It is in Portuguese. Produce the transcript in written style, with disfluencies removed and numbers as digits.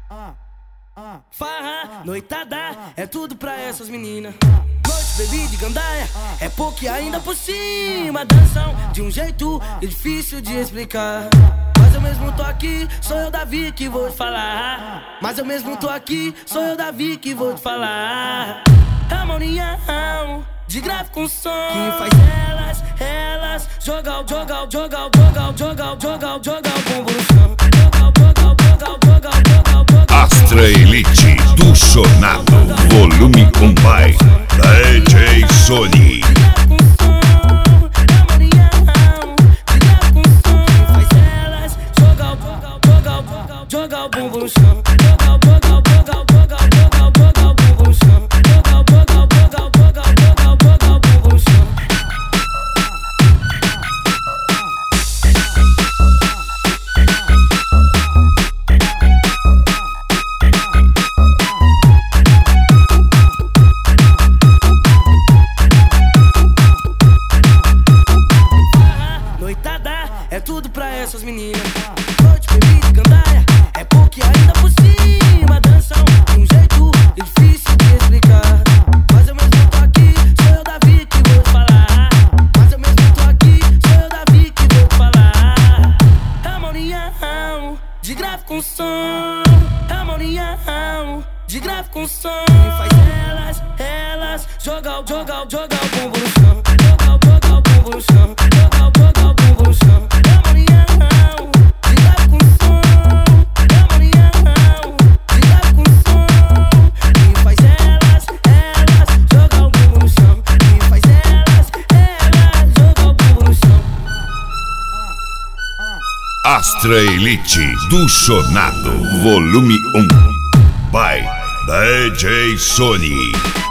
Farra, noitada, é tudo pra essas meninas. Noite, baby de gandaia, é pouco ainda por cima. Dançam de um jeito difícil de explicar. Mas eu mesmo tô aqui, sou eu, Davi, que vou te falar. Mas eu mesmo tô aqui, sou eu, Davi, que vou te falar. Harmonia de grave com som que faz elas jogar o bumbum no chão. Astra Elite do Chornado, volume 1 by DJ Sony. Joga o bumbum no chão. É tudo pra essas meninas. Noite, baby de gandaia, é pouco ainda por cima. Dançam de um jeito difícil de explicar. Mas eu mesmo tô aqui, sou eu, Davi, que vou te falar. Mas eu mesmo tô aqui, sou eu, Davi, que vou te falar. Harmonia de grave com som. Harmonia de grave com som que faz elas jogar o bumbum no chão. Jogar o bumbum no chão. Jogar o bumbum no chão. Astra Elite do Chornado, volume 1 by DJ Sony.